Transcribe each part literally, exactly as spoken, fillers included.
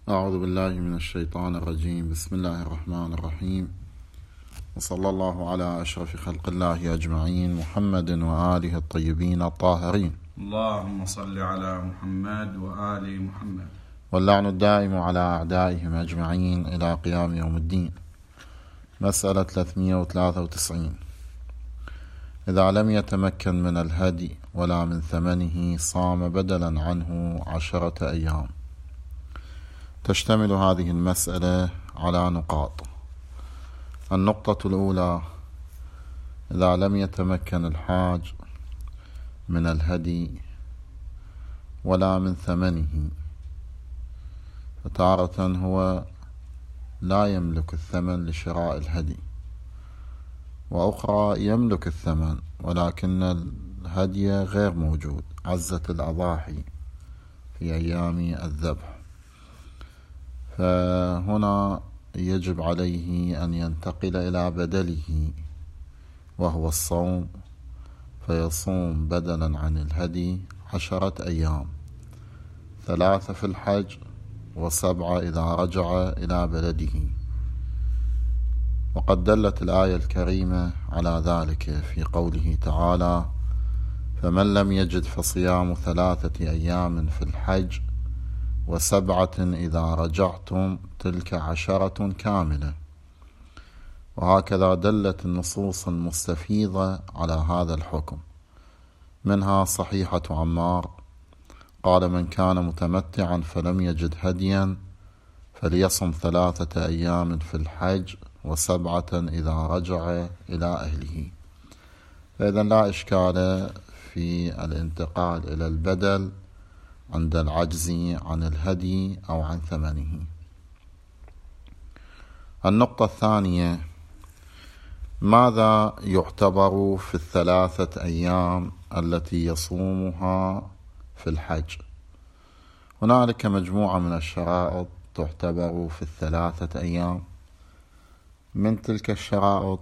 أعوذ بالله من الشيطان الرجيم. بسم الله الرحمن الرحيم، وصلى الله على أشرف خلق الله أجمعين، محمد وآله الطيبين الطاهرين. اللهم صل على محمد وآل محمد. واللعن الدائم على أعدائهم أجمعين إلى قيام يوم الدين. مسألة ثلاثمئة وثلاثة وتسعين: إذا لم يتمكن من الهدي ولا من ثمنه صام بدلا عنه عشرة أيام. تشتمل هذه المسألة على نقاط. النقطة الأولى: إذا لم يتمكن الحاج من الهدي ولا من ثمنه، فتارة هو لا يملك الثمن لشراء الهدي، وأخرى يملك الثمن ولكن الهدي غير موجود، عزت الأضاحي في أيام الذبح، فهنا يجب عليه أن ينتقل إلى بدله وهو الصوم، فيصوم بدلا عن الهدي عشرة أيام، ثلاثة في الحج وسبعة إذا رجع إلى بلده. وقد دلت الآية الكريمة على ذلك في قوله تعالى: فمن لم يجد فصيام ثلاثة أيام في الحج وسبعة إذا رجعتم تلك عشرة كاملة. وهكذا دلت النصوص المستفيضة على هذا الحكم، منها صحيحة عمار قال: من كان متمتعا فلم يجد هديا فليصم ثلاثة أيام في الحج وسبعة إذا رجع إلى أهله. فإذن لا إشكال في الانتقال إلى البدل عند العجز عن الهدي أو عن ثمنه. النقطة الثانية: ماذا يعتبر في الثلاثة أيام التي يصومها في الحج؟ هنالك مجموعة من الشرائط تعتبر في الثلاثة أيام. من تلك الشرائط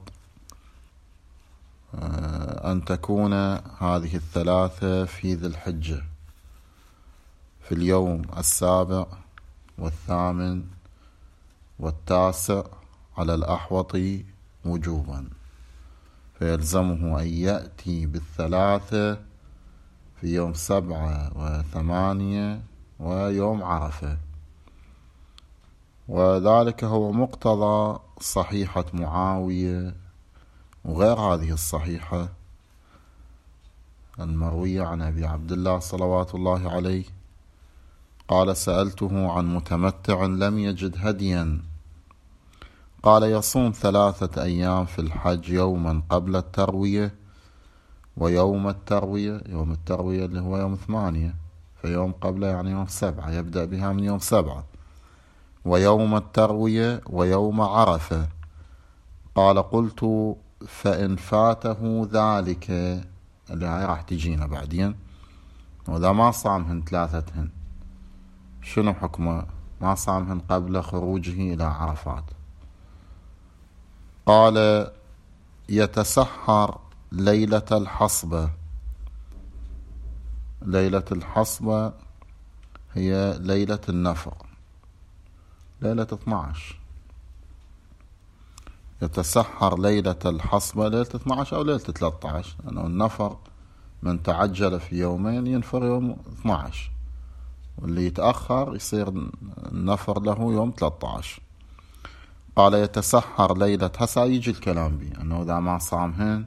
أن تكون هذه الثلاثة في ذي الحجة في اليوم السابع والثامن والتاسع على الأحوط وجوبا، فيلزمه أن يأتي بالثلاثة في يوم سبعة وثمانية ويوم عرفة، وذلك هو مقتضى صحيحة معاوية وغير هذه الصحيحة المروية عن أبي عبد الله صلوات الله عليه قال: سألته عن متمتع لم يجد هديا، قال: يصوم ثلاثة أيام في الحج، يوما قبل التروية ويوم التروية، يوم التروية اللي هو يوم ثمانية، فيوم قبل يعني يوم سبعة، يبدأ بها من يوم سبعة، ويوم التروية ويوم عرفة. قال: قلت: فإن فاته ذلك، اللي هاي راح تجينا بعدين، وإذا ما صامهن ثلاثتهن شنو حكمه؟ ما صامهن قبل خروجه إلى عرفات. قال: يتسحر ليلة الحصبة. ليلة الحصبة هي ليلة النفر، ليلة اثنى عشر. يتسحر ليلة الحصبة ليلة اثنى عشر أو ليلة ثلاثة عشر، لأنه النفر من تعجل في يومين ينفر يوم اثنى عشر، واللي يتأخر يصير النفر له يوم ثلاثة عشر. قال: يتسحر ليلة، هسا يجي الكلام بي أنه إذا ما صامهن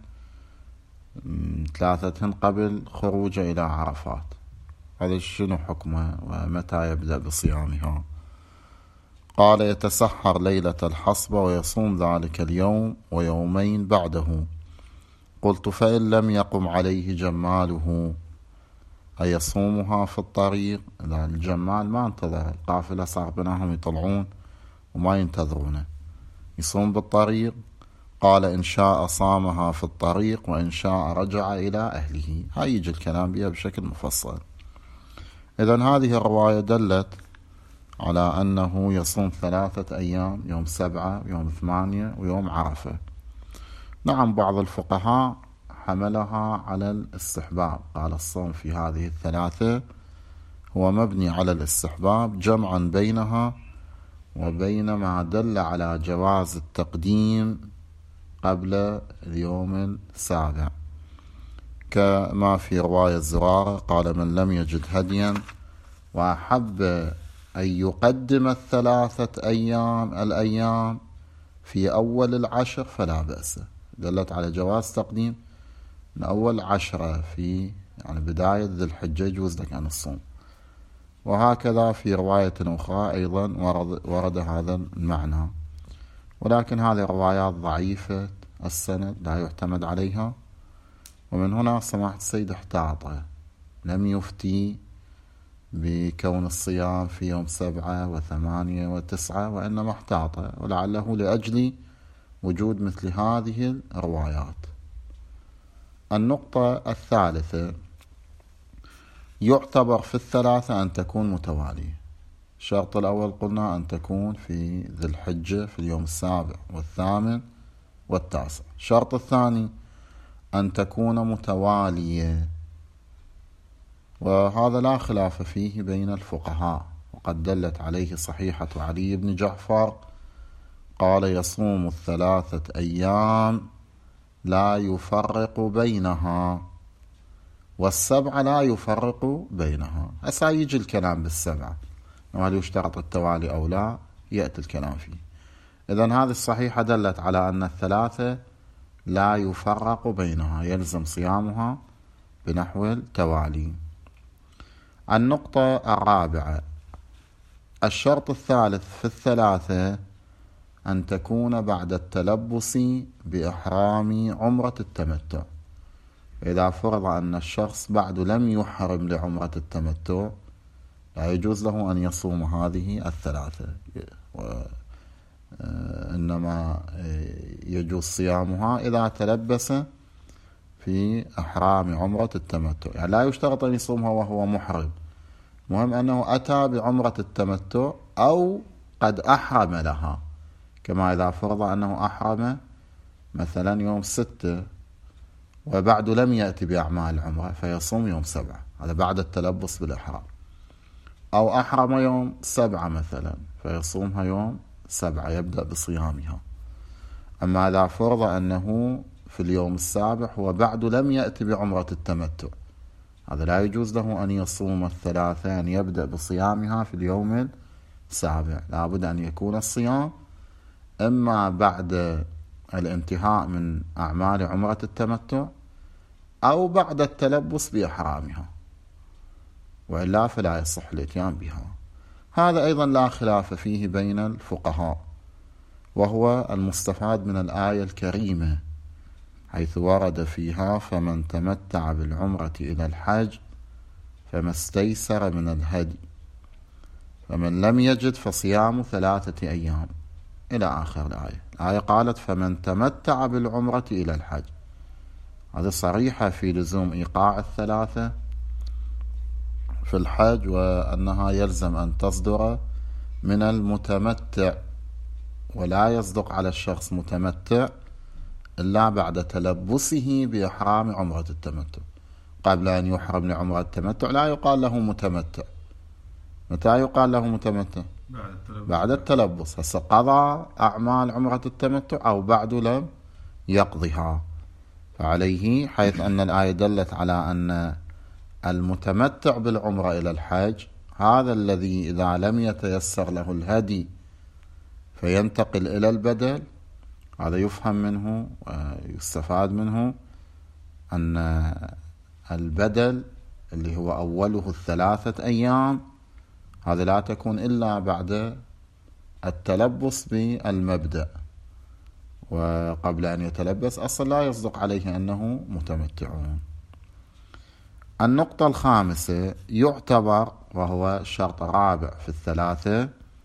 ثلاثتهن قبل خروجه إلى عرفات، هذا شنو حكمه ومتى يبدأ بصيامها؟ قال: يتسحر ليلة الحصبة ويصوم ذلك اليوم ويومين بعده. قلت: فإن لم يقم عليه جماله أيصومها في الطريق؟ إذا الجمال ما انتظر القافلة، صار بناهم يطلعون وما ينتظرونه، يصوم بالطريق. قال: إن شاء صامها في الطريق وإن شاء رجع إلى أهله. هاي يجي الكلام بها بشكل مفصل. إذن هذه الرواية دلت على أنه يصوم ثلاثة أيام، يوم سبعة ويوم ثمانية ويوم عرفة. نعم، بعض الفقهاء حملها على الاستحباب، قال الصوم في هذه الثلاثة هو مبني على الاستحباب جمعا بينها وبين ما دل على جواز التقديم قبل اليوم السابع، كما في رواية زرارة قال: من لم يجد هديا وأحب أن يقدم الثلاثة أيام الأيام في أول العشر فلا بأس. دلت على جواز تقديم من أول عشرة في يعني بداية ذي الحجة يجوز لك أن الصوم. وهكذا في رواية أخرى أيضا ورد, ورد هذا المعنى، ولكن هذه روايات ضعيفة السند لا يعتمد عليها. ومن هنا سماحة السيد احتاط، لم يفتي بكون الصيام في يوم سبعة وثمانية وتسعة، وإنما احتاط ولعله لأجل وجود مثل هذه الروايات. النقطة الثالثة: يعتبر في الثلاثة أن تكون متوالية. الشرط الأول قلنا أن تكون في ذي الحجة في اليوم السابع والثامن والتاسع. الشرط الثاني أن تكون متوالية، وهذا لا خلاف فيه بين الفقهاء، وقد دلت عليه صحيحة علي بن جعفر قال: يصوم الثلاثة أيام لا يفرق بينها، والسبعة لا يفرق بينها. هسا يجي الكلام بالسبعة وهل يشترط التوالي أو لا، يأتي الكلام فيه. إذن هذه الصحيحة دلت على أن الثلاثة لا يفرق بينها، يلزم صيامها بنحو التوالي. النقطة الرابعة: الشرط الثالث في الثلاثة أن تكون بعد التلبس بإحرام عمرة التمتع. إذا فرض أن الشخص بعد لم يحرم لعمرة التمتع لا يجوز له أن يصوم هذه الثلاثة، وإنما يجوز صيامها إذا تلبس في إحرام عمرة التمتع. يعني لا يشترط أن يصومها وهو محرم، مهم أنه أتى بعمرة التمتع أو قد أحرم لها، كما إذا فرض أنه أحرم مثلا يوم ستة وبعد لم يأتي بأعمال العمرة فيصوم يوم سبعة، هذا بعد التلبس بالإحرام. أو أحرم يوم سبعة مثلا فيصومها يوم سبعة، يبدأ بصيامها. أما إذا فرض أنه في اليوم السابع وبعد لم يأتي بعمرة التمتع، هذا لا يجوز له أن يصوم الثلاثة، أن يبدأ بصيامها في اليوم السابع. لابد أن يكون الصيام إما بعد الانتهاء من أعمال عمرة التمتع أو بعد التلبس بإحرامها، وإلا فلا يصح الاتيان بها. هذا أيضا لا خلاف فيه بين الفقهاء، وهو المستفاد من الآية الكريمة حيث ورد فيها: فمن تمتع بالعمرة إلى الحج فما استيسر من الهدي، فمن لم يجد فصيام ثلاثة أيام، إلى آخر الآية. الآية قالت: فمن تمتع بالعمرة إلى الحج. هذه صريحة في لزوم إيقاع الثلاثة في الحج، وأنها يلزم أن تصدر من المتمتع، ولا يصدق على الشخص متمتع إلا بعد تلبسه بإحرام عمرة التمتع. قبل أن يحرم لعمرة التمتع لا يقال له متمتع. متى يقال له متمتع؟ بعد التلبس. بعد التلبس. هسه قضى أعمال عمرة التمتع أو بعد لم يقضها، فعليه حيث أن الآية دلت على أن المتمتع بالعمرة إلى الحج هذا الذي إذا لم يتيسر له الهدي فينتقل إلى البدل. هذا يفهم منه ويستفاد منه أن البدل اللي هو أوله الثلاثة أيام هذا لا تكون إلا بعد التلبس بالمبدأ، وقبل أن يتلبس أصلا لا يصدق عليه أنه متمتعون. النقطة الخامسة: يعتبر، وهو الشرط الرابع في الثلاثة،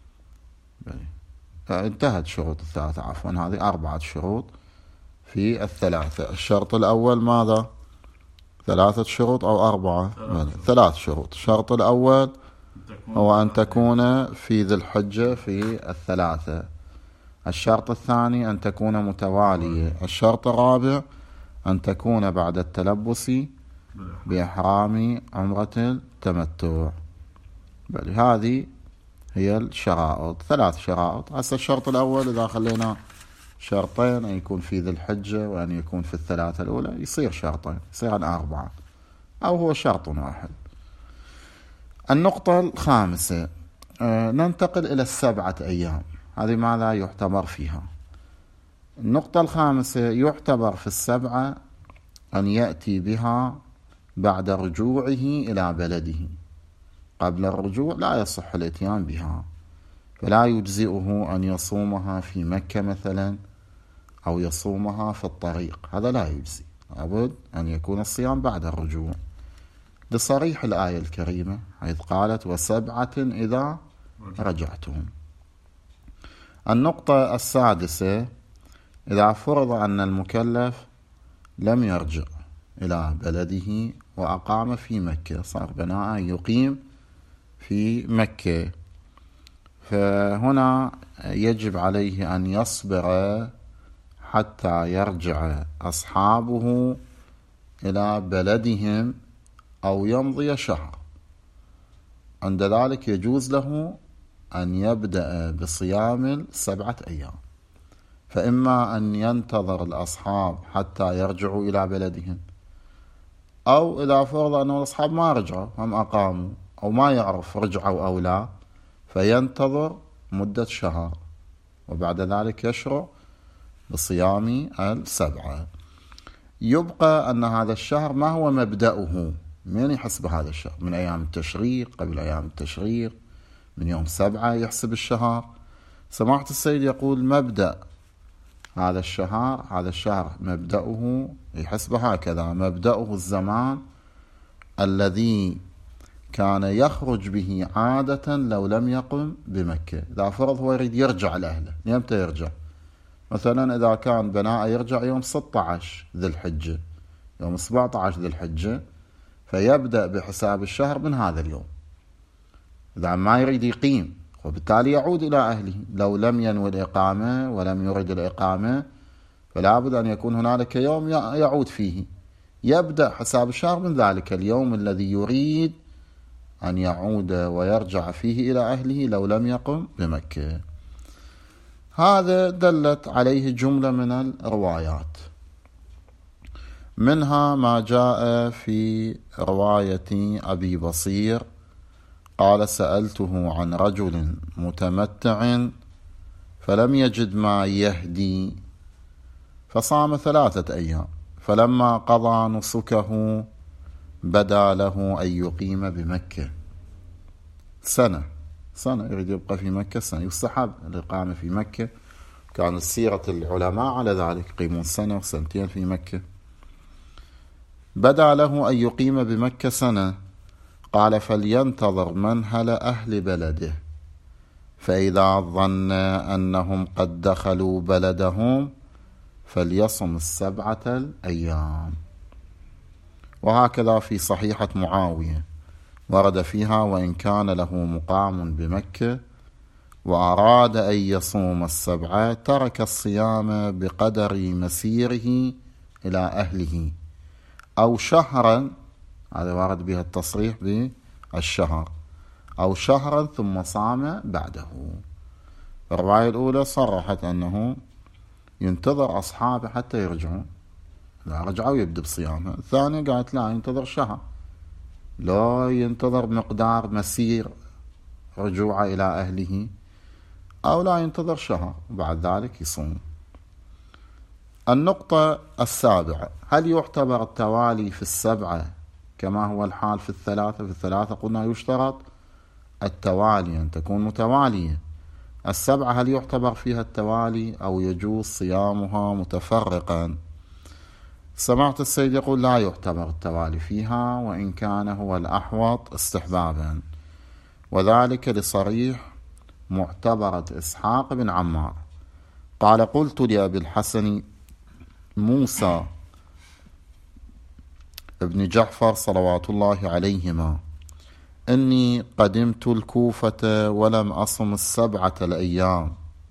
انتهت شروط الثلاثة عفوا، هذه أربعة شروط في الثلاثة. الشرط الأول ماذا؟ ثلاثة شروط أو أربعة؟ ثلاث شروط. الشرط الأول هو أن تكون في ذي الحجة في الثلاثة. الشرط الثاني أن تكون متوالية. الشرط الرابع أن تكون بعد التلبس بإحرام عمرة التمتع. بل هذه هي الشرائط، ثلاث شرائط. هسه الشرط الأول إذا خلينا شرطين، أن يكون في ذي الحجة وأن يكون في الثلاثة الأولى، يصير شرطين، يصير عن أربعة، أو هو شرط واحد. النقطة الخامسة، آه ننتقل إلى السبعة أيام، هذه ماذا يعتبر فيها؟ النقطة الخامسة، يعتبر في السبعة أن يأتي بها بعد رجوعه إلى بلده. قبل الرجوع لا يصح الاتيان بها، فلا يجزئه أن يصومها في مكة مثلا أو يصومها في الطريق، هذا لا يجزي، لابد أن يكون الصيام بعد الرجوع، لصريح الآية الكريمة حيث قالت وسبعة إذا رجعتم. النقطة السادسة، إذا فرض أن المكلف لم يرجع إلى بلده وأقام في مكة، صار بناء يقيم في مكة، فهنا يجب عليه أن يصبر حتى يرجع أصحابه إلى بلدهم أو يمضي شهر. عند ذلك يجوز له أن يبدأ بصيام السبعة أيام، فإما أن ينتظر الأصحاب حتى يرجعوا إلى بلدهم، أو إذا فرض أن الأصحاب ما رجعوا، هم أقاموا أو ما يعرف رجعوا أو لا، فينتظر مدة شهر وبعد ذلك يشرع بصيام السبعة. يبقى أن هذا الشهر ما هو مبدأه؟ من يحسب هذا الشهر؟ من أيام التشريق، قبل أيام التشريق، من يوم سبعة يحسب الشهر. سماحة السيد يقول مبدأ هذا الشهر، هذا الشهر مبدأه يحسب هكذا: مبدأه الزمان الذي كان يخرج به عادة لو لم يقم بمكة. إذا فرض هو يريد يرجع لأهله، يمتى يرجع؟ مثلا إذا كان بناء يرجع يوم ستة عشر ذي الحجة، يوم سبعة عشر ذي الحجة، فيبدأ بحساب الشهر من هذا اليوم. إذا ما يريد يقيم، وبالتالي يعود إلى أهله. لو لم ينوي الإقامة ولم يرد الإقامة، فلا بد أن يكون هنالك يوم يعود فيه، يبدأ حساب الشهر من ذلك اليوم الذي يريد أن يعود ويرجع فيه إلى أهله لو لم يقم بمكة. هذا دلت عليه جملة من الروايات، منها ما جاء في رواية أبي بصير قال سألته عن رجل متمتع فلم يجد ما يهدي فصام ثلاثة أيام، فلما قضى نسكه بدا له أن يقيم بمكة سنة سنة يريد يبقى في مكة سنة، يستحب الإقامة في مكة، كانت سيرة العلماء على ذلك، يقيمون سنة وسنتين في مكة. بدا له أن يقيم بمكة سنة، قال فلينتظر منهل أهل بلده، فإذا ظن أنهم قد دخلوا بلدهم فليصم السبعة الأيام. وهكذا في صحيحة معاوية ورد فيها وإن كان له مقام بمكة وأراد أن يصوم السبعة ترك الصيام بقدر مسيره إلى أهله، أو شهرا، هذا ورد بها التصريح بالشهر، أو شهرا ثم صام بعده. الرواية الأولى صرحت أنه ينتظر أصحابه حتى يرجعون، لا رجعوا يبدأ بصيامه. الثانية قالت لا، ينتظر شهر، لا ينتظر مقدار مسير رجوعه إلى أهله، أو لا ينتظر شهر وبعد ذلك يصوم. النقطة السابعة، هل يعتبر التوالي في السبعة كما هو الحال في الثلاثة؟ في الثلاثة قلنا يشترط التوالي أن تكون متوالية. السبعة هل يعتبر فيها التوالي أو يجوز صيامها متفرقا؟ سمعت السيد يقول لا يعتبر التوالي فيها، وإن كان هو الأحوط استحبابا، وذلك لصريح معتبرة إسحاق بن عمار قال قلت لأبي الحسن موسى ابن جعفر صلوات الله عليهما إني قدمت الكوفة ولم أصم السبعة الأيام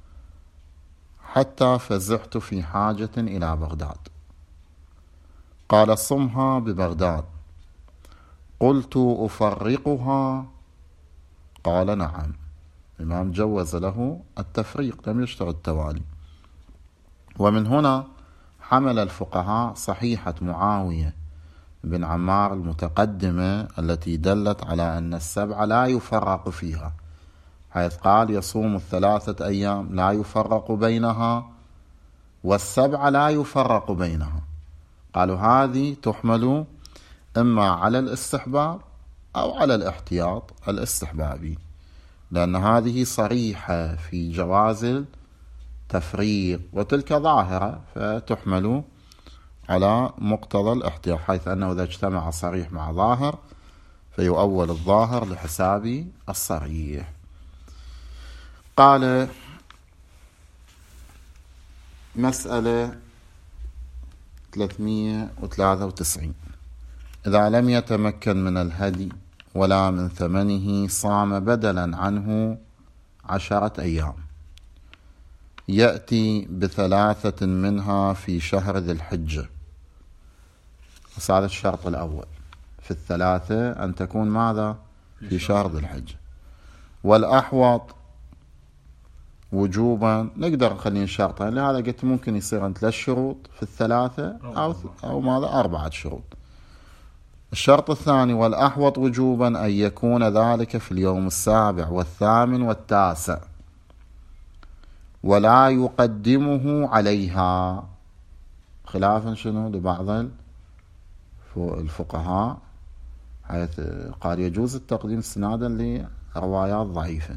حتى فزعت في حاجة إلى بغداد، قال صمها ببغداد، قلت أفرقها؟ قال نعم. الإمام جوز له التفريق، لم يشترط التوالي. ومن هنا حمل الفقهاء صحيحة معاوية بن عمار المتقدمة التي دلت على أن السبعة لا يفرق فيها، حيث قال يصوم الثلاثة أيام لا يفرق بينها، والسبعة لا يفرق بينها. قالوا هذه تحمل إما على الاستحباب أو على الاحتياط الاستحبابي، لأن هذه صريحة في جواز التفريق، وتلك ظاهرة فتحمل على مقتضى الاحتياط، حيث أنه إذا اجتمع صريح مع ظاهر فيؤول الظاهر لحساب الصريح. قال مسألة ثلاثمئة وثلاثة وتسعين: إذا لم يتمكن من الهدي ولا من ثمنه صام بدلا عنه عشرة أيام، يأتي بثلاثة منها في شهر ذي الحجة. هذا الشرط الأول في الثلاثة، أن تكون ماذا؟ في شهر ذي الحجة. والأحوط وجوبا نقدر نخليه شرطا، لهذا قلت ممكن يصير ثلاث شروط في الثلاثة أو, أو ماذا أربعة شروط. الشرط الثاني: والأحوط وجوبا أن يكون ذلك في اليوم السابع والثامن والتاسع، ولا يقدمه عليها، خلافا شنو لبعض الفقهاء، حيث قال يجوز التقديم استنادا لروايات ضعيفة.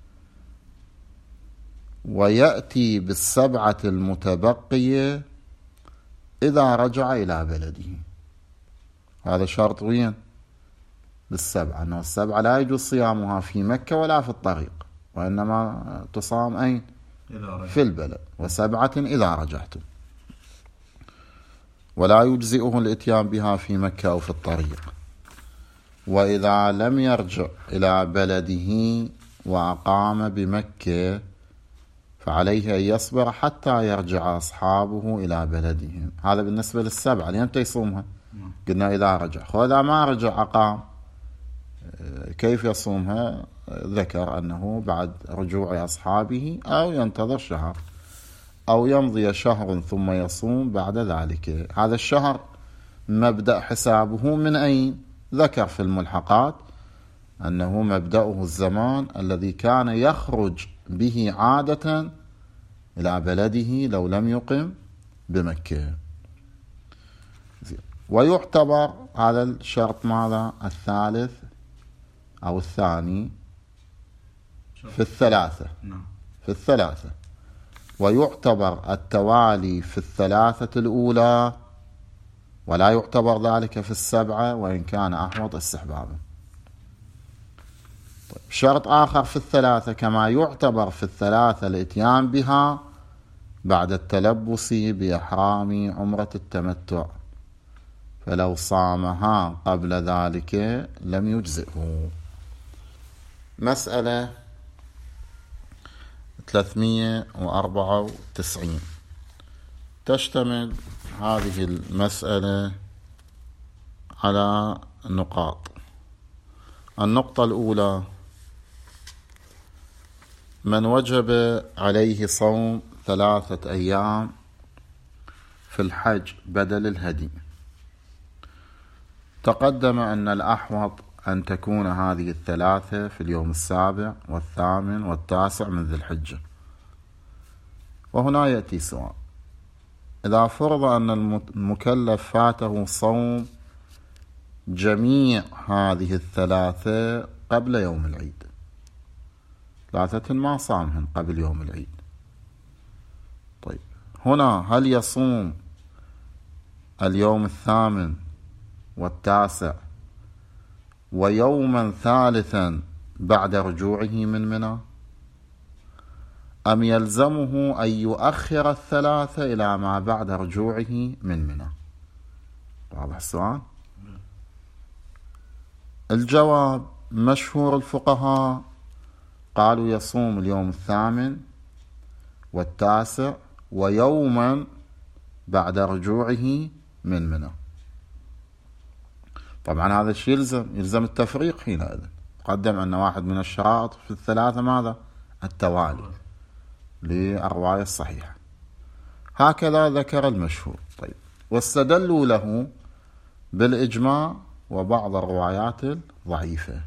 ويأتي بالسبعة المتبقية إذا رجع إلى بلده. هذا شرط وين؟ بالسبعة، أنه السبعة لا يجوز صيامها في مكة ولا في الطريق، وإنما تصام أين؟ في البلد. وسبعة إذا رجعتم، ولا يجزئه الاتيان بها في مكة أو في الطريق. وإذا لم يرجع إلى بلده وأقام بمكة فعليه أن يصبر حتى يرجع أصحابه إلى بلدهم. هذا بالنسبة للسبعة، لأنه يصومها قلنا إذا رجع. وإذا ما رجع أقام، كيف يصومها؟ ذكر أنه بعد رجوع أصحابه أو ينتظر شهر أو يمضي شهر ثم يصوم بعد ذلك. هذا الشهر مبدأ حسابه من أين؟ ذكر في الملحقات أنه مبدأه الزمان الذي كان يخرج به عادة إلى بلده لو لم يقم بمكة. ويعتبر هذا الشرط ماذا؟ الثالث أو الثاني في الثلاثة، في الثلاثة. ويعتبر التوالي في الثلاثة الأولى، ولا يعتبر ذلك في السبعة وإن كان أحوط استحبابا. طيب، شرط آخر في الثلاثة: كما يعتبر في الثلاثة الاتيان بها بعد التلبس بإحرام عمرة التمتع، فلو صامها قبل ذلك لم يجزئه. مسألة ثلاثمئة وأربعة وتسعين: تشتمل هذه المسألة على نقاط. النقطة الأولى: من وجب عليه صوم ثلاثة أيام في الحج بدل الهدي. تقدم أن الأحوط أن تكون هذه الثلاثة في اليوم السابع والثامن والتاسع من ذي الحجة. وهنا يأتي سؤال: إذا فرض أن المكلف فاته صوم جميع هذه الثلاثة قبل يوم العيد، ثلاثة ما صامهن قبل يوم العيد، طيب هنا هل يصوم اليوم الثامن والتاسع ويوما ثالثا بعد رجوعه من منى، أم يلزمه أن يؤخر الثلاثة إلى ما بعد رجوعه من منى؟ واضح السؤال؟ الجواب: مشهور الفقهاء قالوا يصوم اليوم الثامن والتاسع ويوما بعد رجوعه من منى. طبعا هذا الشيء يلزم يلزم التفريق حينئذ، تقدم أن واحد من الشرائط في الثلاثة ماذا؟ التوالي للرواية الصحيحة. هكذا ذكر المشهور. طيب، واستدلوا له بالإجماع وبعض الروايات الضعيفة.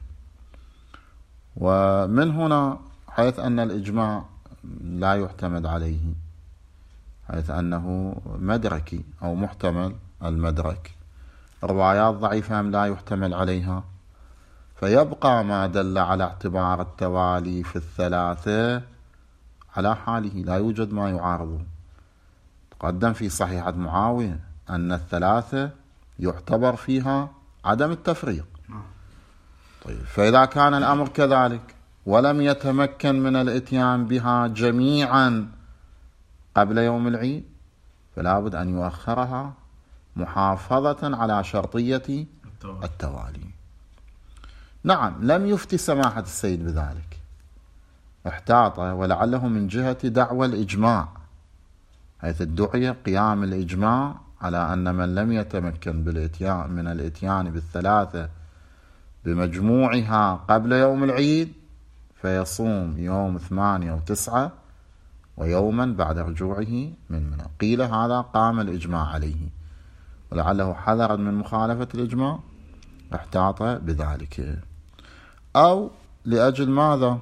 ومن هنا حيث أن الإجماع لا يعتمد عليه، حيث أنه مدركي أو محتمل المدرك، روايات ضعيفة لا يحتمل عليها، فيبقى ما دل على اعتبار التوالي في الثلاثة على حاله، لا يوجد ما يعارضه. تقدم في صحيحة معاوية أن الثلاثة يعتبر فيها عدم التفريق. طيب، فإذا كان الأمر كذلك ولم يتمكن من الاتيان بها جميعا قبل يوم العيد، فلا بد أن يؤخرها محافظة على شرطية التوالي. نعم، لم يفتي سماحة السيد بذلك، احتاط، ولعله من جهة دعوى الإجماع، حيث ادعي قيام الإجماع على أن من لم يتمكن بالاتيان من الاتيان بالثلاثة بمجموعها قبل يوم العيد فيصوم يوم ثمانية وتسعة ويوما بعد رجوعه من منى. قيل هذا قام الإجماع عليه، ولعله حذرا من مخالفة الإجماع احتاط بذلك. أو لأجل ماذا؟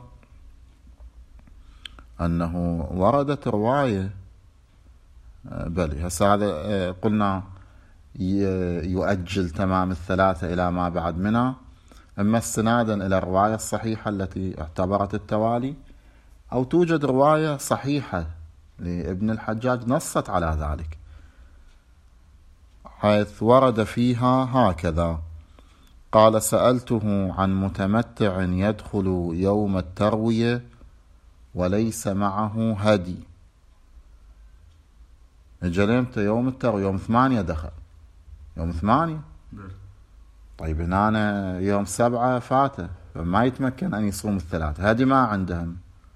أنه وردت رواية، بل هسه هذا قلنا يؤجل تمام الثلاثة إلى ما بعد منى، إما استنادا إلى الرواية الصحيحة التي اعتبرت التوالي، أو توجد رواية صحيحة لابن الحجاج نصت على ذلك، حيث ورد فيها هكذا: قال: سألته عن متمتع يدخل يوم التروية وليس معه هدي. اجل يوم التروية؟ يوم ثمانية دخل، يوم ثمانية. طيب، هنا يوم سبعة فاته، فما يتمكن أن يصوم الثلاثة، هدي ما عندهم،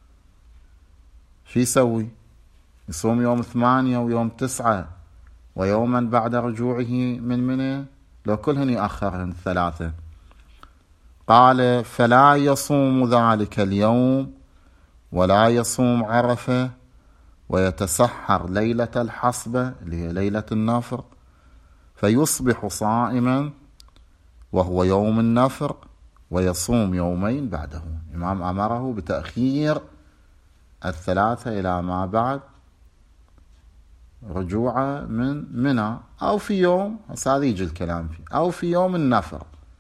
شو يسوي؟ يصوم يوم ثمانية ويوم تسعة ويوما بعد رجوعه من منى، لو كلهن يأخرهن الثلاثة. قال: فلا يصوم ذلك اليوم ولا يصوم عرفة، ويتسحر ليلة الحصبة اللي هي ليلة النفر، فيصبح صائما وهو يوم النفر، ويصوم يومين بعده. الإمام أمره بتأخير الثلاثة إلى ما بعد رجوعه من منى، أو في يوم، هذا يجي الكلام فيه، أو في يوم النفر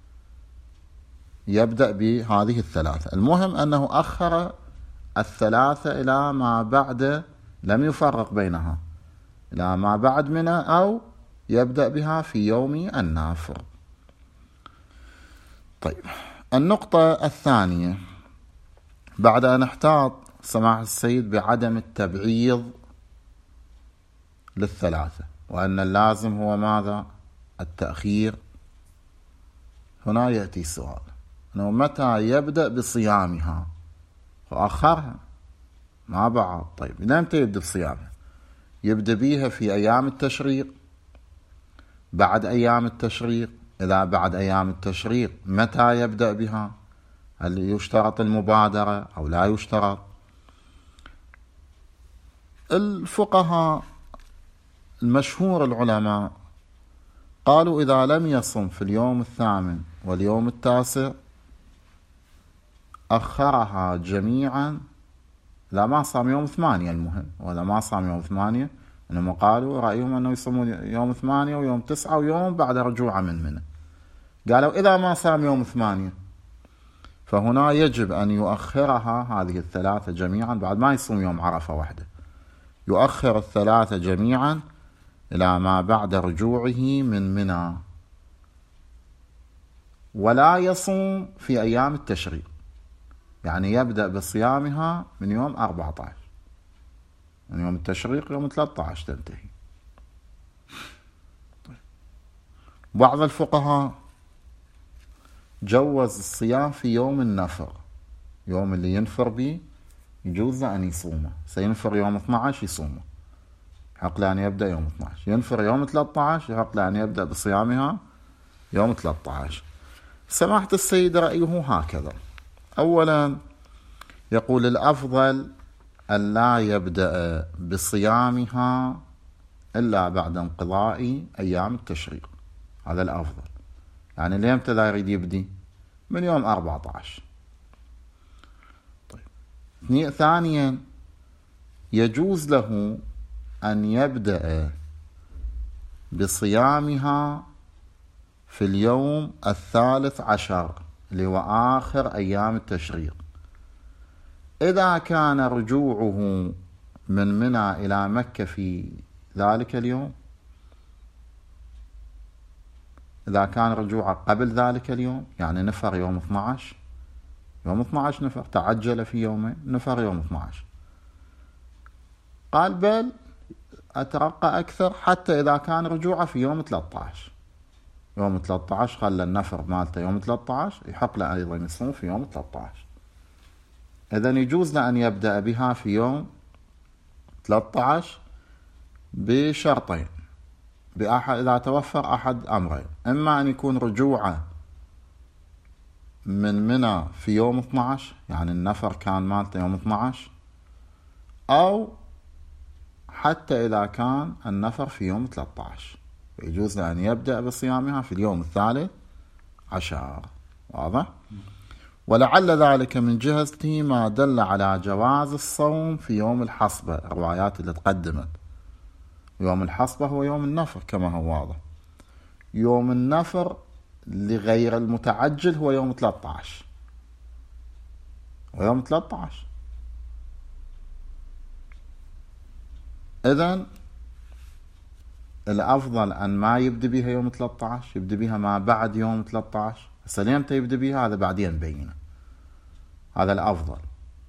يبدأ بهذه الثلاثة. المهم أنه أخر الثلاثة إلى ما بعد، لم يفرق بينها، إلى ما بعد منى، أو يبدأ بها في يوم النافر. طيب، النقطة الثانية، بعد أن احتاط سماحة السيد بعدم التبعيض للثلاثة، وأن اللازم هو ماذا؟ التأخير. هنا يأتي السؤال، أنه متى يبدأ بصيامها؟ فأخرها ما بعد. طيب، متى يبدأ بصيامها؟ يبدأ بيها في أيام التشريق، بعد أيام التشريق؟ إذا بعد أيام التشريق متى يبدأ بها؟ هل يشترط المبادرة أو لا يشترط؟ الفقهاء المشهور العلماء قالوا إذا لم يصم في اليوم الثامن واليوم التاسع أخرها جميعا. لا، ما صام يوم ثمانية، المهم ولا ما صام يوم ثمانية، إنما قالوا رأيهم أنه يصومون يوم ثمانية ويوم تسعة ويوم بعد رجوعه من منى. قالوا إذا ما صام يوم ثمانية فهنا يجب أن يؤخرها هذه الثلاثة جميعا، بعد ما يصوم يوم عرفة وحده، يؤخر الثلاثة جميعا إلى ما بعد رجوعه من منى، ولا يصوم في أيام التشريق، يعني يبدأ بصيامها من يوم أربعة عشر، من يوم التشريق يوم ثلاثة عشر تنتهي. بعض الفقهاء جوز الصيام في يوم النفر، يوم اللي ينفر به يجوز أن يصومه. سينفر يوم اثني عشر يصومه، حق له أن يبدأ يوم اثني عشر. ينفر يوم ثلاثة عشر حق له أن يبدأ بصيامها يوم ثلاثة عشر. سماحة السيد رأيه هكذا، أولا يقول الأفضل أن لا يبدأ بصيامها إلا بعد انقضاء أيام التشريق، هذا الأفضل. يعني ليمتى لا يريد يبدي؟ من يوم أربعة عشر. طيب. ثانيا يجوز له أن يبدأ بصيامها في اليوم الثالث عشر اللي هو آخر أيام التشريق، إذا كان رجوعه من منى إلى مكة في ذلك اليوم، إذا كان رجوعه قبل ذلك اليوم، يعني نفر يوم اثني عشر، يوم اثني عشر نفر، تعجل في يومين، نفر يوم اثني عشر، قال بل أترقى أكثر حتى إذا كان رجوعه في يوم ثلاثة عشر، يوم ثلاثة عشر خلى النفر مالته يوم ثلاثة عشر، يحق له أيضا يصوم في يوم ثلاثة عشر. إذن يجوز له أن يبدأ بها في يوم ثلاثة عشر بشرطين، بأحد إذا توفر أحد أمرين: إما أن يكون رجوعه من منى في يوم اثني عشر، يعني النفر كان مالته يوم اثني عشر، أو حتى إذا كان النفر في يوم ثلاثة عشر، يجوز له أن يبدأ بصيامها في اليوم الثالث عشر. واضح؟ ولعل ذلك من جهة ما دل على جواز الصوم في يوم الحصبة، الروايات اللي تقدمت. يوم الحصبة هو يوم النفر كما هو واضح، يوم النفر لغير المتعجل هو يوم ثلاثة عشر، ويوم ثلاثة عشر. إذن الأفضل أن ما يبدأ بها يوم ثلاثة عشر، يبدأ بها ما بعد يوم ثلاثة عشر. هسه ليمتى يبدأ بها هذا بعدين نبينه، هذا الأفضل.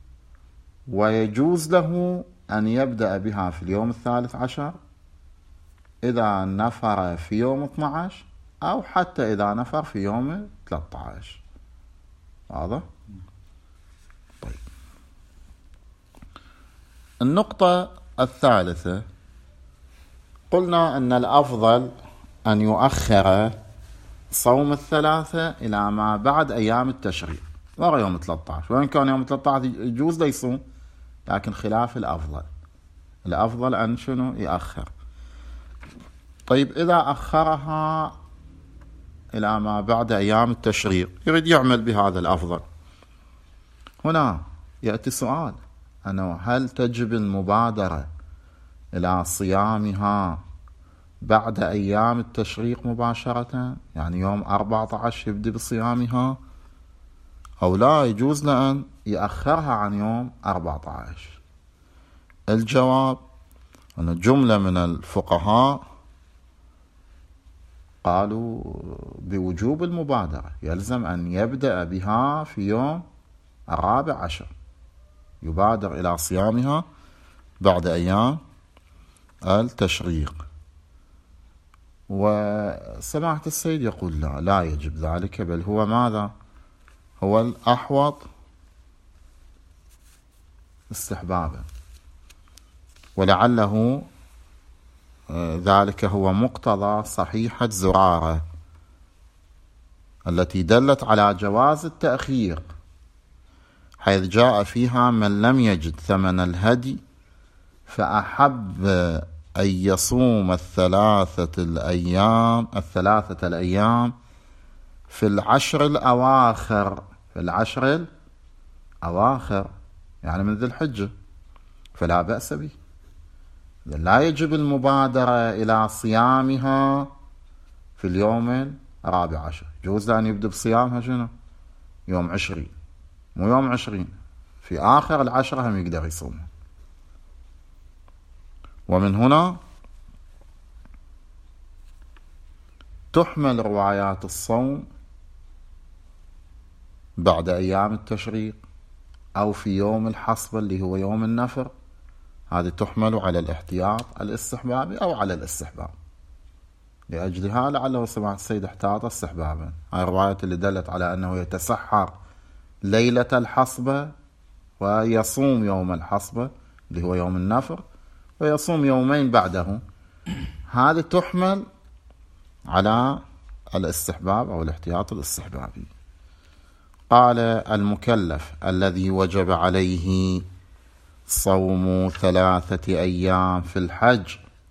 ويجوز له أن يبدأ بها في اليوم الثالث عشر إذا نفر في يوم اثني عشر، أو حتى إذا نفر في يوم ثلاثة عشر. واضح؟ طيب. النقطة الثالثة، قلنا أن الأفضل أن يؤخر صوم الثلاثة إلى ما بعد أيام التشريق غير يوم ثلاثة عشر، وإن كان يوم ثلاثة عشر يجوز ليصوم، لكن خلاف الأفضل. الأفضل أن شنو يأخر. طيب إذا أخرها إلى ما بعد أيام التشريق، يريد يعمل بهذا الأفضل، هنا يأتي سؤال: أنه هل تجب المبادرة إلى صيامها بعد أيام التشريق مباشرة، يعني يوم أربعة عشر يبدأ بصيامها، أو لا يجوز له أن يأخرها عن يوم أربعة عشر؟ الجواب أن جملة من الفقهاء قالوا بوجوب المبادرة، يلزم أن يبدأ بها في يوم الرابع عشر، يبادر إلى صيامها بعد أيام التشريق. وسماحة السيد يقول لا لا يجب ذلك، بل هو ماذا؟ هو الأحوط استحبابا، ولعله ذلك هو مقتضى صحيحة زرارة التي دلت على جواز التأخير، حيث جاء فيها: من لم يجد ثمن الهدي فأحب أن يصوم الثلاثة الأيام الثلاثة الأيام في العشر الأواخر، في العشر الأواخر يعني من ذي الحجة، فلا بأس به. لا يجب المبادرة إلى صيامها في اليوم الرابع عشر، يجوز أن يبدأ بصيامها شنو؟ يوم عشرين، مو يوم عشرين، في آخر العشرة هم يقدر يصومها. ومن هنا تحمل روايات الصوم بعد أيام التشريق أو في يوم الحصبة اللي هو يوم النفر، هذه تحمل على الاحتياط الاستحبابي أو على الاستحباب. لأجلها لعله سماحة السيد احتاط استحبابا. هاي الروايات اللي دلت على أنه يتسحر ليلة الحصبة ويصوم يوم الحصبة اللي هو يوم النفر، ويصوم يومين بعده، هذه تحمل على الاستحباب أو الاحتياط الاستحبابي. قال المكلف الذي وجب عليه صوم ثلاثة أيام في الحج،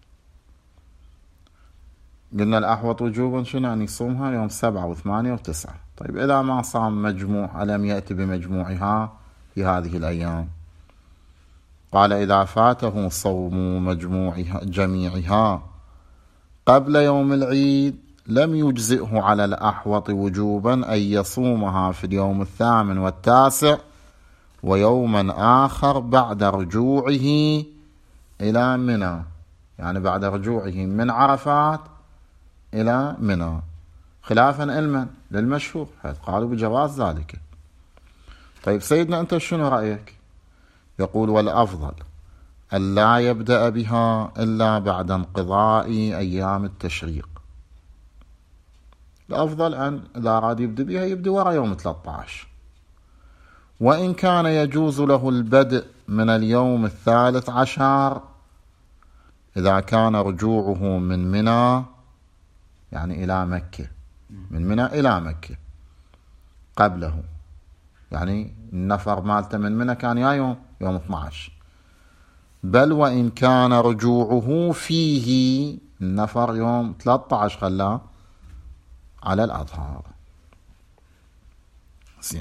قلنا الأحوط وجوبا شنو أن يصومها يوم سبعة وثمانية وتسعة. طيب إذا ما صام مجموع ألم يأتي بمجموعها في هذه الأيام؟ قال إذا فاته صوم مجموعها جميعها قبل يوم العيد لم يجزئه على الأحوط وجوبا أن يصومها في اليوم الثامن والتاسع ويوما آخر بعد رجوعه إلى منى، يعني بعد رجوعه من عرفات إلى منى، خلافا علما للمشهور، حيث قالوا بجواز ذلك. طيب سيدنا أنت شنو رأيك؟ يقول والأفضل أن لا يبدأ بها إلا بعد انقضاء أيام التشريق. الأفضل أن إذا أراد يبدأ بها يبدأ وراء يوم ثلاثة عشر، وإن كان يجوز له البدء من اليوم الثالث عشر إذا كان رجوعه من منى، يعني إلى مكة، من منى إلى مكة قبله، يعني النفر مالته من منى كان يا يوم يوم اثني عشر، بل وإن كان رجوعه فيه النفر يوم ثلاثة عشر خلاه على الأظهار. زين،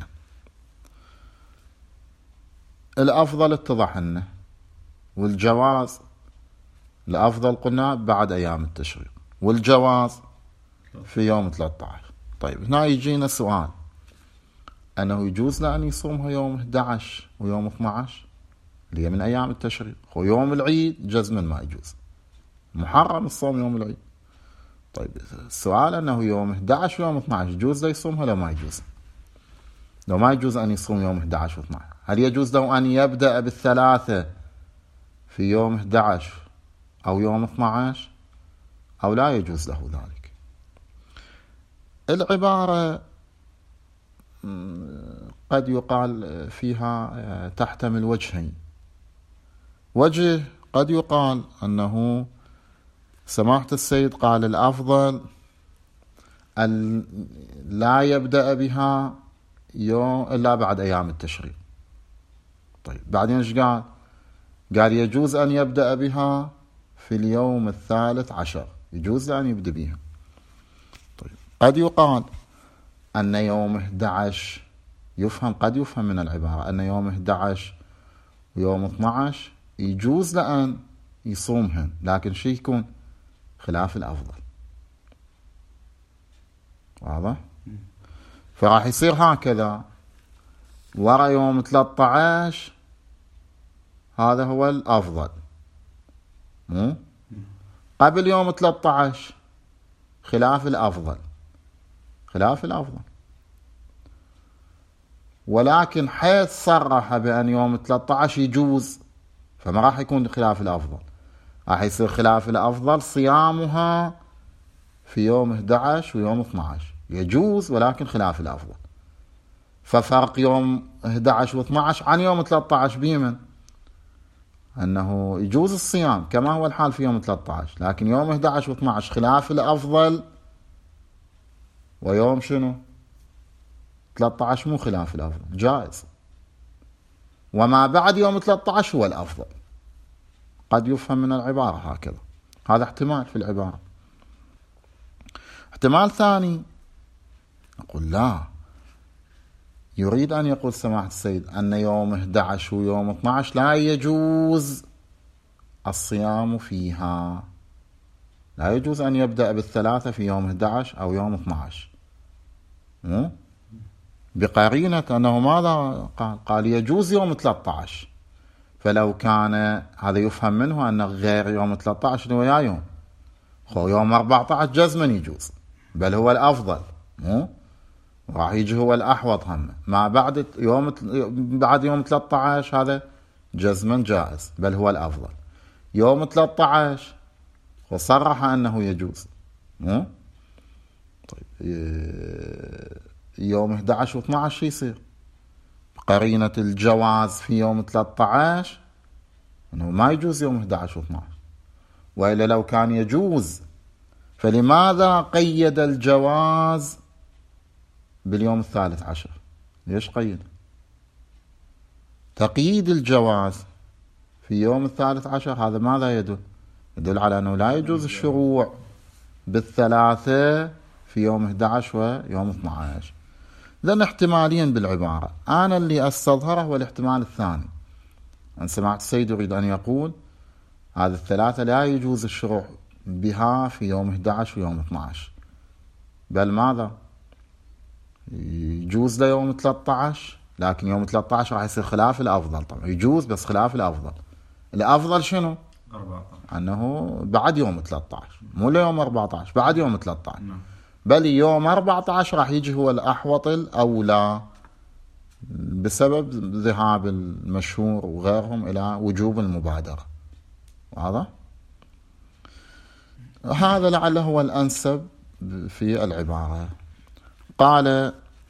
الأفضل اتضح لنا، والجواز الأفضل قلنا بعد أيام التشريق، والجواز في يوم ثلاثة عشر. طيب هنا يجينا سؤال، أنه يجوز له أن يصومها يوم أحد عشر ويوم اثني عشر اللي هي من أيام التشريق، ويوم العيد جزما ما يجوز، محرم الصوم يوم العيد. طيب السؤال أنه يوم أحد عشر ويوم اثني عشر يجوز له يصومها لو ما يجوز؟ لو ما يجوز أن يصوم يوم أحد عشر واثني عشر، هل يجوز له أن يبدأ بالثلاثة في يوم أحد عشر أو يوم اثني عشر أو لا يجوز له ذلك؟ العبارة قد يقال فيها تحتمل وجهين. وجه قد يقال أنه سماحة السيد قال الأفضل أن لا يبدأ بها يوم إلا بعد أيام التشريق. طيب بعدين ايش قال؟ قال يجوز أن يبدأ بها في اليوم الثالث عشر، يجوز أن يبدأ بها. طيب قد يقال أن يوم أحد عشر يفهم، قد يفهم من العبارة أن يوم أحد عشر ويوم اثني عشر يجوز لأن يصومهن، لكن شيء يكون خلاف الأفضل. واضح؟ فراح يصير هكذا، ورا يوم ثلاثة عشر هذا هو الأفضل، مو قبل يوم ثلاثة عشر خلاف الأفضل، خلاف الأفضل. ولكن حيث صرح بأن يوم ثلاثة عشر يجوز، فما راح يكون خلاف الأفضل، راح يصير خلاف الأفضل صيامها في يوم أحد عشر ويوم اثني عشر، يجوز ولكن خلاف الأفضل. ففرق يوم أحد عشر واثني عشر عن يوم ثلاثة عشر بيمن أنه يجوز الصيام كما هو الحال في يوم ثلاثة عشر، لكن يوم أحد عشر واثني عشر خلاف الأفضل، ويوم شنو ثلاثة عشر مو خلاف الأفضل، جائز. وما بعد يوم ثلاثة عشر هو الأفضل. قد يفهم من العبارة هكذا، هذا احتمال في العبارة. احتمال ثاني نقول لا، يريد أن يقول سماحة السيد أن يوم أحد عشر ويوم اثني عشر لا يجوز الصيام فيها، لا يجوز أن يبدأ بالثلاثة في يوم أحد عشر أو يوم اثني عشر، بقرينة أنه ماذا قال؟ قال يجوز يوم ثلاثة عشر، فلو كان هذا يفهم منه أن غير يوم ثلاثة عشر ويا يوم خو يوم أربعة عشر جزما يجوز، بل هو الأفضل، مو راح يجي هو الأحوط هم، ما بعد يوم بعد يوم ثلاثة عشر هذا جزما جائز، بل هو الأفضل. يوم ثلاثة عشر وصرح أنه يجوز، مو طيب يوم أحد عشر واثني عشر يصير قرينة الجواز في يوم ثلاثة عشر أنه ما يجوز يوم أحد عشر واثني عشر، وإلا لو كان يجوز فلماذا قيد الجواز باليوم الثالث عشر؟ ليش قيد؟ تقييد الجواز في يوم الثالث عشر هذا ماذا يدل؟ يدل على أنه لا يجوز الشروع بالثلاثة في يوم أحد عشر ويوم اثني عشر. لأن احتمالين بالعبارة، أنا اللي أستظهره هو الاحتمال الثاني. أنا سمعت السيد يريد أن يقول هذه الثلاثة لا يجوز الشروع بها في يوم أحد عشر ويوم اثني عشر، بل ماذا؟ يجوز ليوم ثلاثة عشر، لكن يوم ثلاثة عشر راح يصير خلاف الأفضل. طبعا يجوز بس خلاف الأفضل. الأفضل شنو؟ أربعة عشر، أنه بعد يوم ثلاثة عشر، مو ليوم أربعة عشر، بعد يوم ثلاثة عشر. نعم. بل يوم أربعة عشر راح يجي هو الأحوط الأولى بسبب ذهاب المشهور وغيرهم إلى وجوب المبادرة. واضح؟ هذا لعله هو الأنسب في العبارة. قال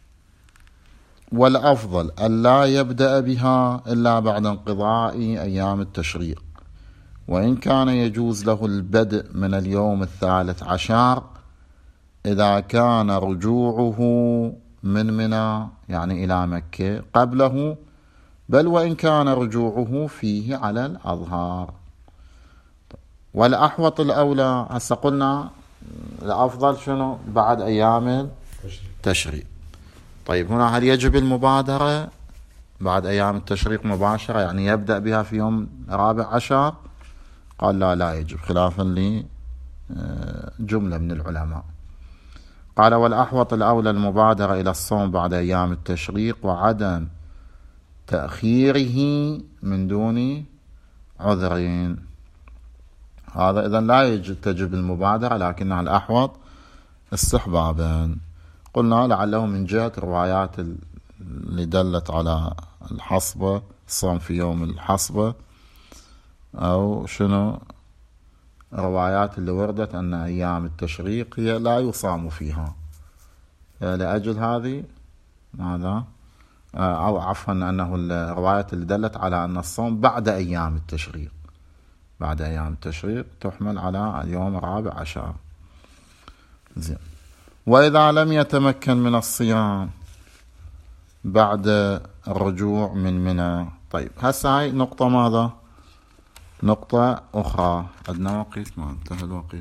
والأفضل ألا يبدأ بها إلا بعد انقضاء أيام التشريق، وإن كان يجوز له البدء من اليوم الثالث عشر إذا كان رجوعه من منى يعني إلى مكة قبله، بل وإن كان رجوعه فيه على الأظهار. والأحوط الأولى هسه قلنا الأفضل شنو؟ بعد أيام التشريق. طيب هنا هل يجب المبادرة بعد أيام التشريق مباشرة، يعني يبدأ بها في يوم رابع عشر؟ قال لا لا يجب، خلافا لجملة من العلماء. قال والأحوط الأولى المبادرة إلى الصوم بعد أيام التشريق وعدم تأخيره من دون عذرين. هذا إذن لا يجب تجب المبادرة، لكنها الأحوط استحبابا. قلنا لعله من جهة الروايات اللي دلت على الحصبة، الصوم في يوم الحصبة، أو شنو روايات اللي وردت أن أيام التشريق هي لا يصام فيها، لأجل هذه ماذا أو عفوا أنه الروايات اللي دلت على أن الصوم بعد أيام التشريق، بعد أيام التشريق تحمل على اليوم الرابع عشر. زين. وإذا لم يتمكن من الصيام بعد الرجوع من منى. طيب هسه هاي نقطة ماذا؟ نقطة أخرى. عندنا وقت؟ ما انتهى الوقت،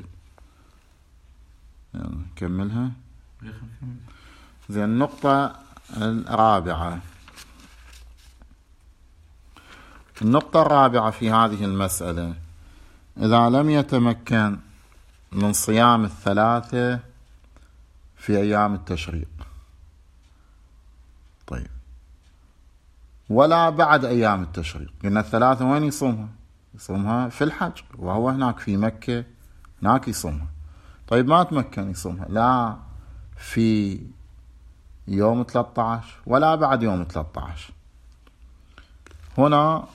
يلا نكملها. زين. النقطة الرابعة، النقطة الرابعة في هذه المسألة، إذا لم يتمكن من صيام الثلاثة في أيام التشريق، طيب ولا بعد أيام التشريق، لأن الثلاثة وين يصومها؟ يصومها في الحج، وهو هناك في مكة هناك يصومها. طيب ما تمكن يصومها لا في يوم ثلاثة عشر ولا بعد يوم ثلاثة عشر، هنا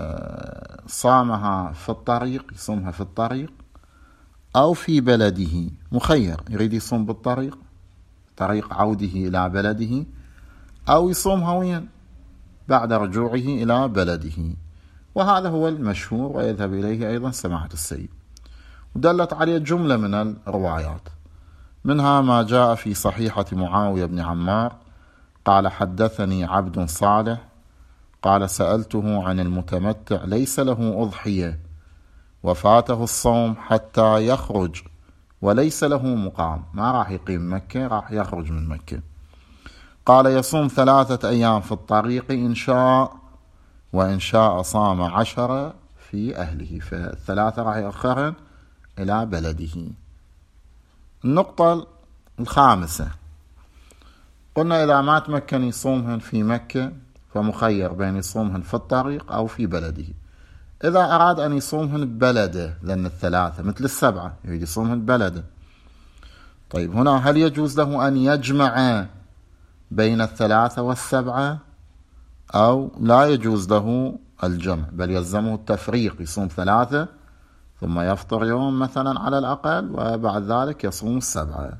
صامها في الطريق، يصومها في الطريق أو في بلده، مخير، يريد يصوم بالطريق طريق عوده إلى بلده، أو يصومها وين؟ بعد رجوعه إلى بلده. وهذا هو المشهور ويذهب إليه أيضا سماحة السيد، ودلت عليه جملة من الروايات، منها ما جاء في صحيحة معاوية بن عمار قال حدثني عبد صالح قال سألته عن المتمتع ليس له أضحية وفاته الصوم حتى يخرج وليس له مقام، ما راح يقيم مكة، راح يخرج من مكة. قال يصوم ثلاثة أيام في الطريق إن شاء، وإن شاء صام عشرة في أهله، فالثلاثة راح يأخرن إلى بلده. النقطة الخامسة، قلنا إذا ما تمكن يصومهن في مكة فمخير بين يصومهن في الطريق أو في بلده. إذا أراد أن يصومهن ببلده، لأن الثلاثة مثل السبعة يريد يصومهن ببلده، طيب هنا هل يجوز له أن يجمع بين الثلاثة والسبعة أو لا يجوز له الجمع، بل يلزمه التفريق، يصوم ثلاثة ثم يفطر يوم مثلا على الأقل وبعد ذلك يصوم السبعة.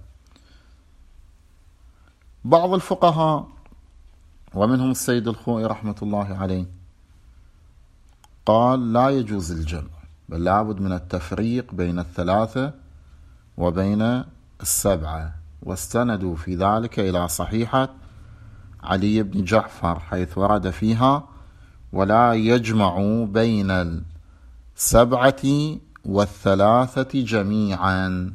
بعض الفقهاء ومنهم السيد الخوئي رحمة الله عليه قال لا يجوز الجمع، بل لابد من التفريق بين الثلاثة وبين السبعة، واستندوا في ذلك إلى صحيحة علي بن جعفر حيث ورد فيها ولا يجمع بين السبعة والثلاثة جميعا.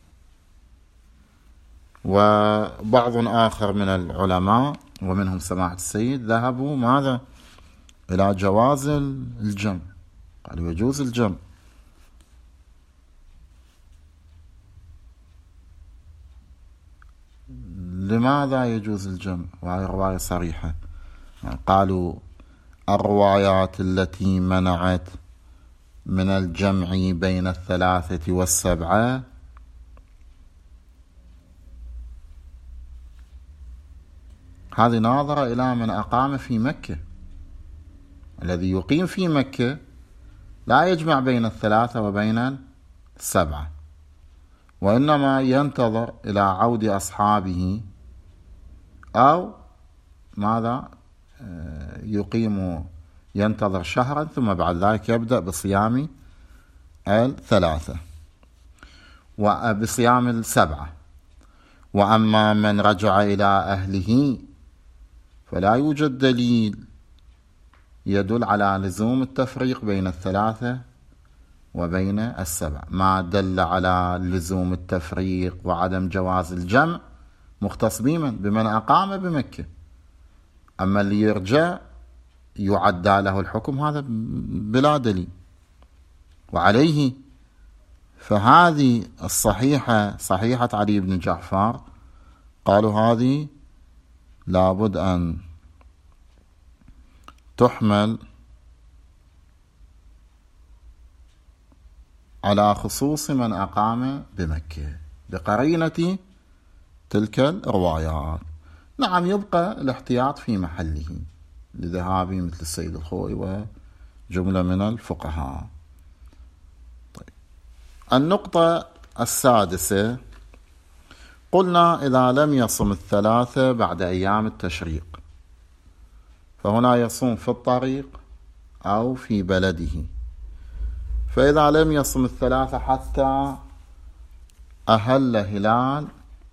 وبعض آخر من العلماء ومنهم سماحة السيد ذهبوا ماذا؟ إلى جواز الجمع، قالوا يجوز الجمع. لماذا يجوز الجمع؟ وهي رواية صريحة. قالوا الروايات التي منعت من الجمع بين الثلاثة والسبعة هذه ناظرة إلى من أقام في مكة. الذي يقيم في مكة لا يجمع بين الثلاثة وبين السبعة، وإنما ينتظر إلى عود أصحابه أو ماذا يقيم، ينتظر شهرا ثم بعد ذلك يبدأ بصيام الثلاثة وبصيام السبعة. وأما من رجع إلى أهله فلا يوجد دليل يدل على لزوم التفريق بين الثلاثة وبين السبع. ما دل على لزوم التفريق وعدم جواز الجمع مختص بمن؟ بمن أقام بمكة. أما اللي يرجع يعدى له الحكم هذا بلا دليل. وعليه فهذه الصحيحة صحيحة علي بن جعفر قالوا هذه لابد أن تحمل على خصوص من أقام بمكة بقرينة تلك الروايات. نعم يبقى الاحتياط في محله لذهاب مثل السيد الخوئي وجملة من الفقهاء. طيب. النقطة السادسة قلنا إذا لم يصم الثلاثة بعد أيام التشريق فهنا يصوم في الطريق أو في بلده. فإذا لم يصم الثلاثة حتى أهل هلال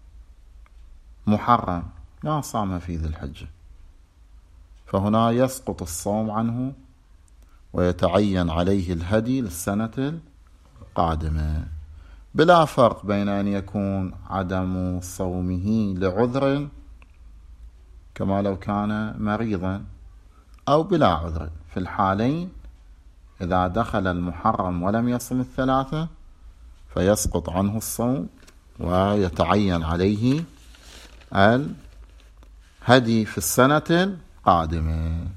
محرم ما صام في ذي الحجة فهنا يسقط الصوم عنه ويتعين عليه الهدي للسنة القادمة، بلا فرق بين أن يكون عدم صومه لعذر كما لو كان مريضا أو بلا عذر. في الحالين إذا دخل المحرم ولم يصم الثلاثة فيسقط عنه الصوم ويتعين عليه الهدي في السنة القادمة.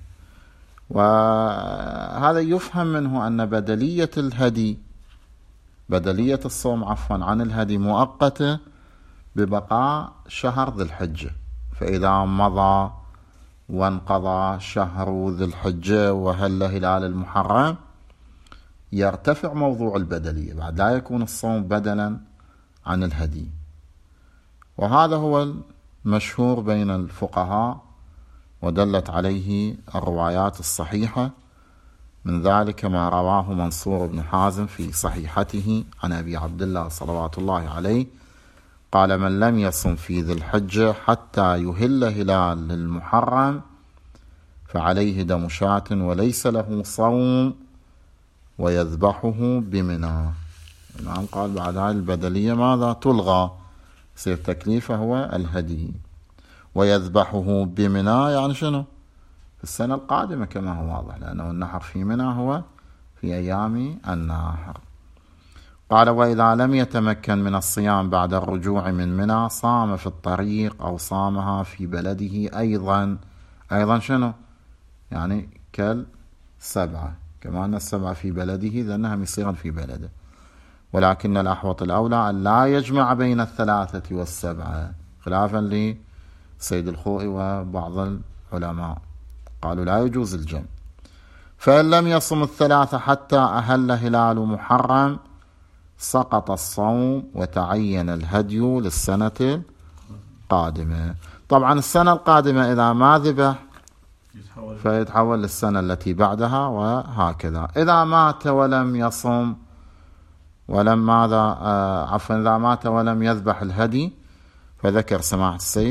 وهذا يفهم منه أن بدلية الهدي بدلية الصوم عفوا عن الهدي مؤقتة ببقاء شهر ذي الحجة. فإذا مضى وانقضى شهر ذي الحجة وهل هلال المحرم يرتفع موضوع البدلية، بعد لا يكون الصوم بدلا عن الهدي. وهذا هو المشهور بين الفقهاء ودلت عليه الروايات الصحيحة، من ذلك ما رواه منصور بن حازم في صحيحته عن أبي عبد الله صلوات الله عليه قال من لم يصم في ذي الحجة حتى يهل هلال المحرم فعليه دم شاة وليس له صوم ويذبحه بمنى. الآن قال بعد هذه البدلية ماذا تلغى، يصير تكليفه هو الهدي ويذبحه بمنى، يعني شنو؟ في السنة القادمة كما هو واضح، لأنه النحر في منى هو في أيام النحر. قال وإذا لم يتمكن من الصيام بعد الرجوع من منى صام في الطريق أو صامها في بلده أيضا. أيضا شنو؟ يعني كالسبعة، كما أن السبعة في بلده لأنها يصيرا في بلده، ولكن الأحوط الأولى أن لا يجمع بين الثلاثة والسبعة خلافا لسيد الخوئي وبعض العلماء قالوا لا يجوز الجمع. فإن لم يصم الثلاثة حتى أهل هلال محرم سقط الصوم وتعين الهدي للسنة القادمة. طبعا السنة القادمة إذا ما ذبح فيتحول للسنة التي بعدها وهكذا. إذا مات ولم يصم ولم ماذا آه عفوا إذا مات ولم يذبح الهدي فذكر سماحة السيد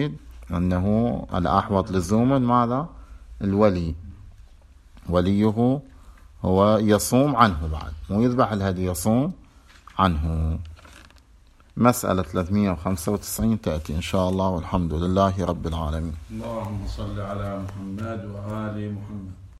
أنه الأحوط لزوما ماذا؟ الولي، وليه هو يصوم عنه بعد، مو يذبح الهدي، يصوم عنه. مسألة ثلاثمئة وخمسة وتسعين تأتي إن شاء الله، والحمد لله رب العالمين. اللهم صل على محمد وآل محمد.